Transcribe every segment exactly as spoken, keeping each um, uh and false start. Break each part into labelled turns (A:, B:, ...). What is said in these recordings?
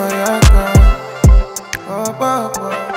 A: for your girl. Oh, oh,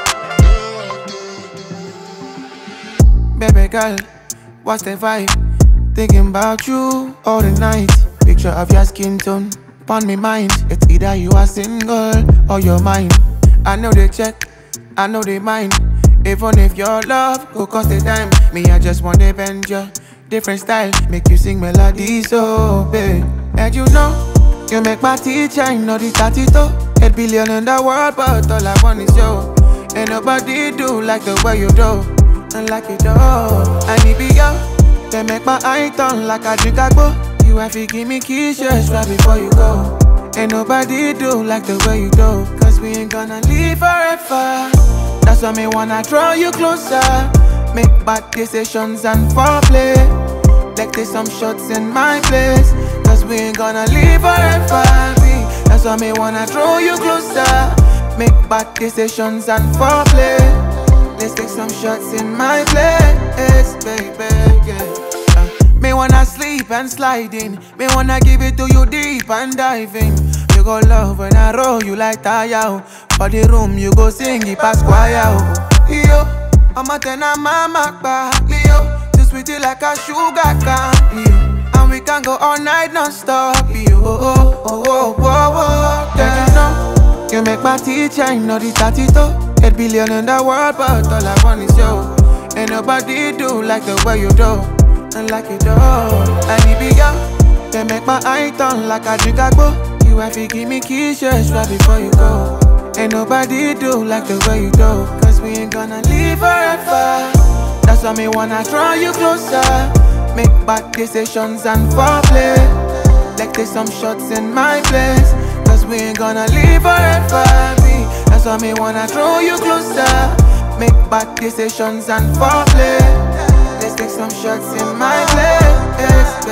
A: oh. Baby girl, what's the vibe? Thinking about you all the night. Picture of your skin tone upon me mind. It's either you are single or you're mine. I know they check, I know they mind. Even if your love go cost a dime, me I just want to bend you. Different style, make you sing melodies, oh babe. And you know, you make my teacher, I know the tatito. Eight billion in the world, but all I want is you. Ain't nobody do like the way you do, and like you do. I need be yo, they make my eye turn like I drink agbo. You have to give me kisses right before you go. Ain't nobody do like the way you do, cause we ain't gonna live forever. That's why me wanna draw you closer. Make bad decisions and foreplay. Like there's some shots in my place, cause we ain't gonna live forever. That's why me wanna draw you closer. Make bad decisions and foreplay. Let's take some shots in my place, baby, yeah. uh, Me wanna sleep and slide in. Me wanna give it to you deep and dive in. You go love when I roll you like tire. For the room you go sing it past choir. Yo, I'm a ten and mama back. Yo, too sweetie like a sugar cane. Yo, and we can go all night non-stop. Yo, oh, oh, oh, oh, oh, oh. Yeah, you know, you make my teacher, I know the tatito. Eight billion in the world, but all I want is you. Ain't nobody do like the way you do, and like you do. I need be yo, they make my eye turn like I drink agbo. You have to give me kisses right before you go. Ain't nobody do like the way you do, cause we ain't gonna live forever. That's why me wanna draw you closer. Make bad decisions and foreplay. Like there's some shots in my place, cause we ain't gonna live forever. That's why me wanna draw you closer. Make bad decisions and foreplay. Let's take some shots in my place.